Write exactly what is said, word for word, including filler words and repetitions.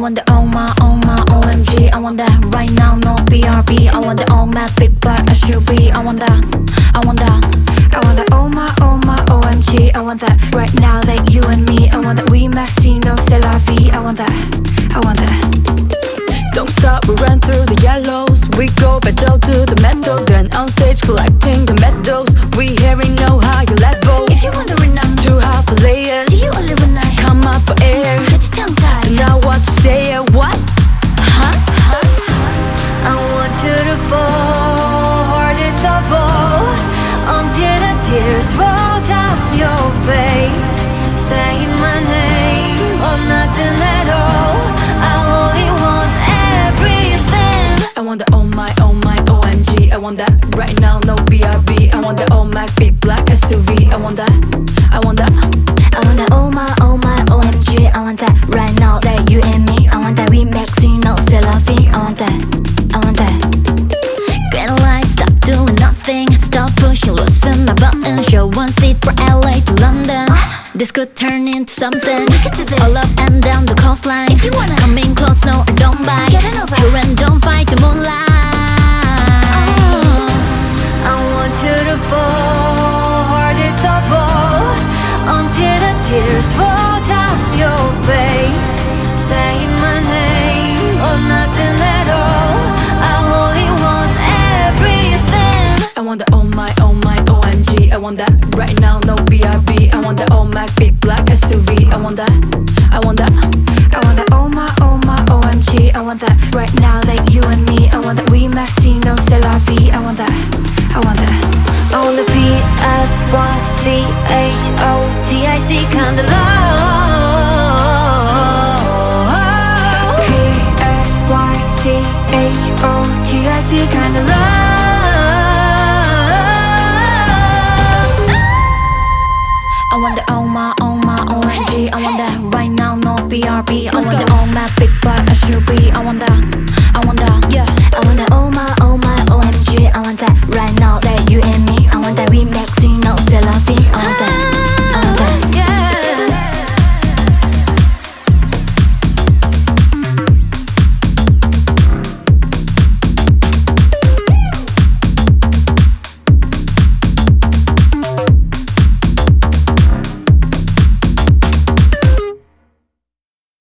want the oh my, oh my, O M G. I want that right now, no B R B. I want the all matte, big black S U V. I want that, I want that. I want that oh my, oh my, O M G. I want that right now, that you and me. I want that we maxine, don't c'est la vie. I want that, I want that. Don't stop, we ran through the yellows. We go pedal to the metal, then on stage collecting the medals. We hearing no higher level. If you wondering, I'm Two half layers. see you only one night. Come up for air. Get your tongue tied. Don't know what to say. What? Huh? I want you to fall, hardest of all, until the tears roll down your face. Say my name or nothing at all. I only want everything. I want the oh my, oh my, O M G. I want that right now, no B R B. I want the all Mac, big black S U V. I want that, I want that. I want that oh my, oh my, O M G. I want that right now, that you and me. I want that we maxine, no c'est la vie. I want that, I want that. Green light, stop doing nothing. Stop pushing, loosen my button. Show one seat for L A to London. This could turn into something. All up and down the coastline. If you wanna come in close, no, I don't bite. Here and don't fight the moonlight. I want you to fall, hardest of all, until the tears fall down your face. Say my name or nothing at all. I only want everything. I want the oh my, oh my, O M G. I want that right now, no B R B. I want the all Mac, big black S U V. I want that, I want that. I want that oh my, oh my, O M G. I want that right now, that you and me. I want that we maxine, don't c'est la vie. I want that, I want that. On the P S Y C H O T I C kind of love. P S Y C H O T I C kind of love. I want the oh my, oh my, O M G. I want that right now, no B R B. I want the all matte, big black S U V. I want that, I want that.